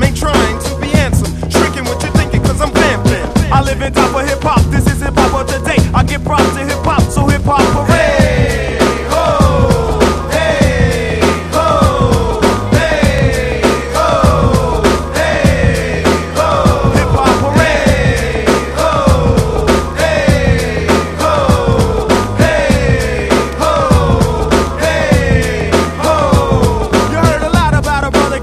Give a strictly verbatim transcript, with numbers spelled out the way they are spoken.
rhyme, ain't trying to be handsome. Tricking what you're thinking, cause I'm vamping. I live in top of hip hop, this is hip hop of today. I give props to